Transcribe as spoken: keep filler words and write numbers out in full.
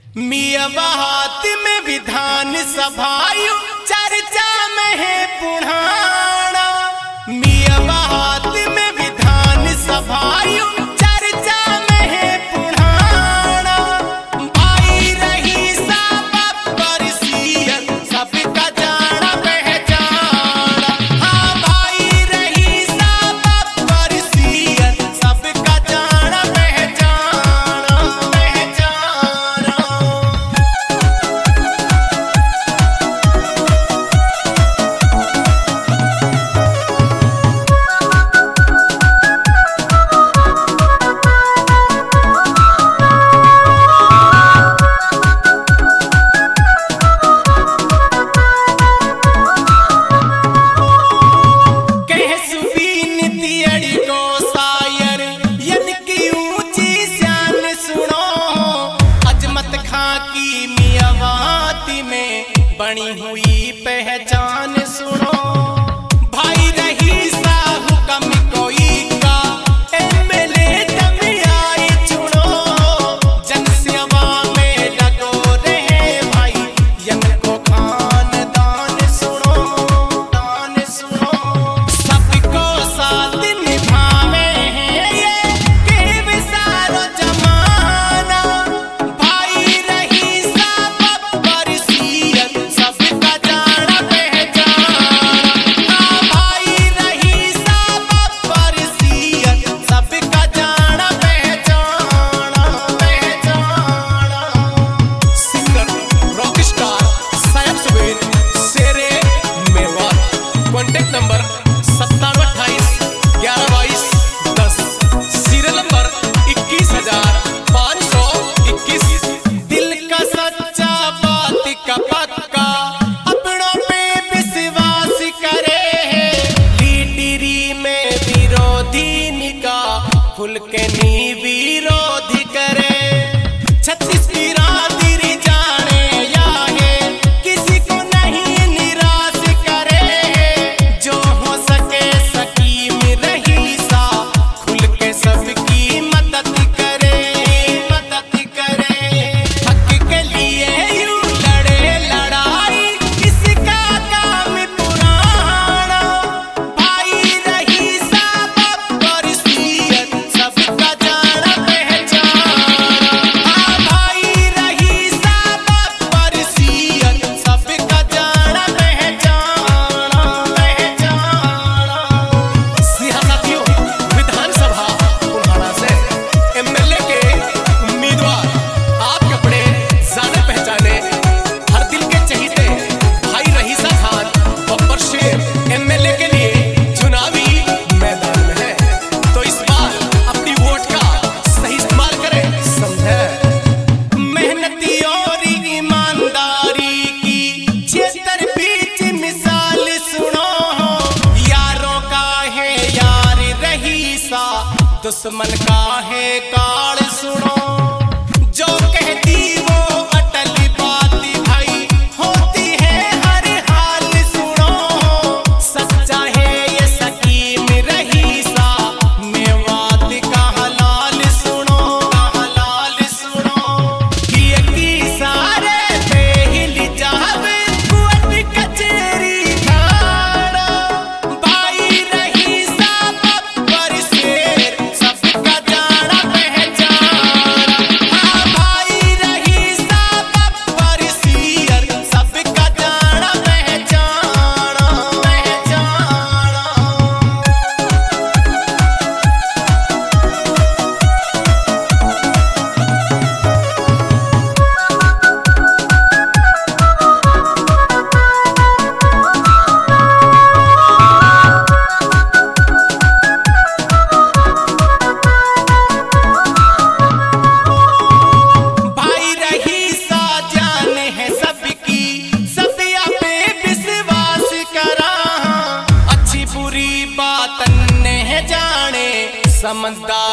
मियावा हाथ में विधान सभायु चर्चा में है पुराना। मियावा हाथ में विधान सभायु चर्चा में है पुराना। भाई रही सब परसियन सबका जाना पहचाना। हाँ भाई रही सब परसियन सबका जाना पहचाना पहचाना। बनी हुई पहचान सुनो। भाई रही साहू कम कोई का एमएलए तब आई चुनो। जनसेवा में लगो रहे भाई इनको खानदान सुनो दान सुनो। सबको साथ निभावे हैं ये के विसारो जमाना। भाई रही सब परसियन सबका जाना पहचाना। हाँ भाई रही सब परसियन सबका जाना पहचाना पहचाना। सिंगर रॉक स्टार सायब सुबेर शेरे मेवाड़। कॉन्टेक्ट नंबर सत्तानवे अट्ठाईस ग्यारह बाईस दस। सीरियल नंबर इक्कीस हजार पाँच सौ इक्कीस। दिल का सच्चा बात का पक्का अपनों पे विश्वास करे। लीडरी में विरोधी निकाह खुल के नी विरोधी करे। छत्तीस बिरादरी जाने या है किसी को नहीं निराश करे। जो हो सके सकीम रही सा खुल के सबकी मदद करे मदद करे। हक के लिए यूं लड़े लड़ाई इसका काम पुराना। भाई रही सब परसियन सबका जाना पहचाना। हाँ भाई रही सब परसियन सबका जाना पहचाना पहचाना। सिंहा साथियों, विधानसभा बुल्हाना से एमएलए के उम्मीदवार आपके अपने जाने पहचाने हर दिल के चहीते भाई रहीसा खान बब्बर शेर एमएलए के लिए चुनावी मैदान में है। तो इस बार अपनी वोट का सही इस्तेमाल करें, समझे। मेहनती और ईमानदारी की क्षेत्र बीच मिसाल सुनो। यारों का है यार रही सा दुश्मन का है काल सुनो। जो कहती वो अटल बात भाई होती है हर हाल सुनो। सच्चा है ये सकीम रही सा मेवात का हलाल सुनो हलाल सुनो। किए की सारे बेहिल जावे कुअट कचेरी खाना। भाई रही सब परसेर सबका जाना पहचाना। हाँ भाई रही सब परसियन सबका जाना पहचाना पहचाना। भाई रही सा जान है सबकी सबिया पे विश्वास करा। अच्छी बुरी बात न है जाने समझदार